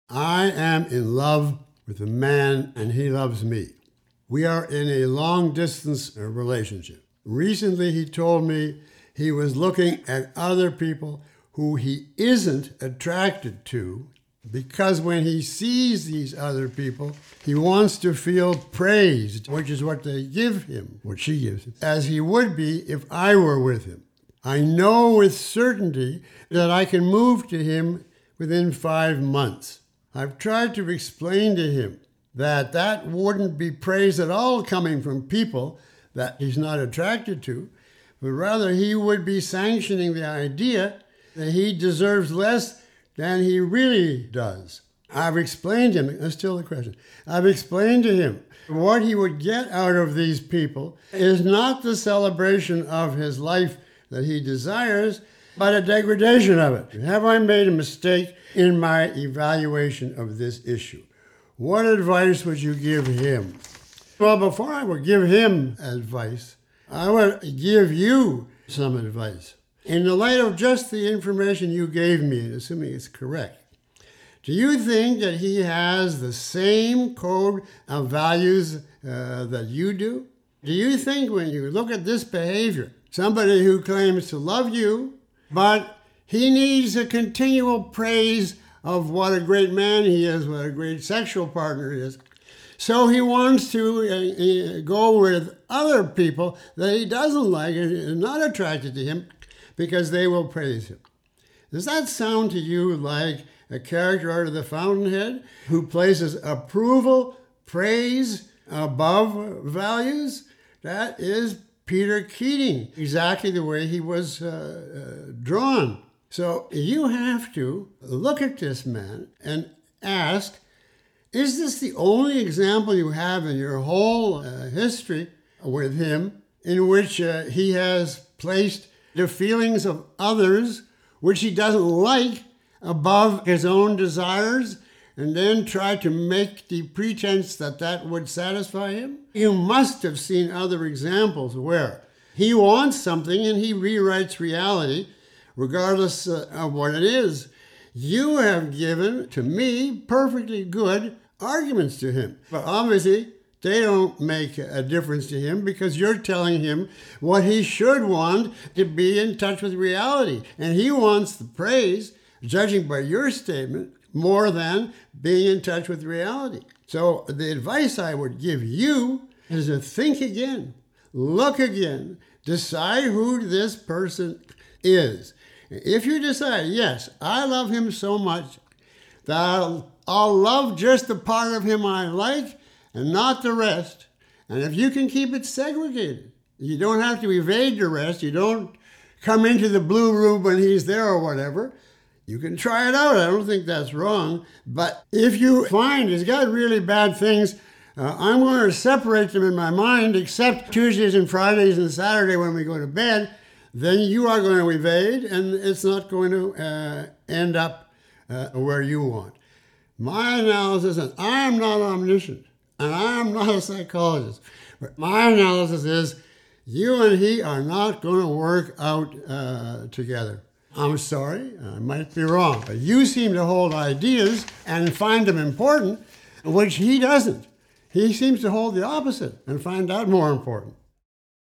I am in love with a man and he loves me. We are in a long-distance relationship. Recently, he told me he was looking at other people who he isn't attracted to because when he sees these other people, he wants to feel praised, which is what they give him, what she gives him, as he would be if I were with him. I know with certainty that I can move to him within 5 months. I've tried to explain to him that that wouldn't be praise at all coming from people that he's not attracted to, but rather he would be sanctioning the idea that he deserves less than he really does. I've explained to him, that's still the question, I've explained to him what he would get out of these people is not the celebration of his life that he desires, but a degradation of it. Have I made a mistake in my evaluation of this issue? What advice would you give him? Well, before I would give him advice, I would give you some advice. In the light of just the information you gave me, and assuming it's correct, do you think that he has the same code of values that you do? Do you think when you look at this behavior, somebody who claims to love you, but he needs a continual praise of what a great man he is, what a great sexual partner he is, so he wants to go with other people that he doesn't like and are not attracted to him because they will praise him? Does that sound to you like a character out of the Fountainhead who places approval, praise above values? That is Peter Keating, exactly the way he was drawn. So you have to look at this man and ask, is this the only example you have in your whole history with him in which he has placed the feelings of others, which he doesn't like, above his own desires, and then try to make the pretense that that would satisfy him? You must have seen other examples where he wants something and he rewrites reality, regardless of what it is. You have given, to me, perfectly good arguments to him. But obviously, they don't make a difference to him because you're telling him what he should want to be in touch with reality. And he wants the praise, judging by your statement, more than being in touch with reality. So the advice I would give you is to think again, look again, decide who this person is. If you decide, yes, I love him so much that I'll love just the part of him I like and not the rest. And if you can keep it segregated, you don't have to evade the rest. You don't come into the blue room when he's there or whatever. You can try it out. I don't think that's wrong. But if you find he's got really bad things, I'm going to separate them in my mind, except Tuesdays and Fridays and Saturday when we go to bed. Then you are going to evade, and it's not going to end up where you want. My analysis, and I am not omniscient, and I am not a psychologist, but my analysis is you and he are not going to work out together. I'm sorry, I might be wrong, but you seem to hold ideas and find them important, which he doesn't. He seems to hold the opposite and find that more important.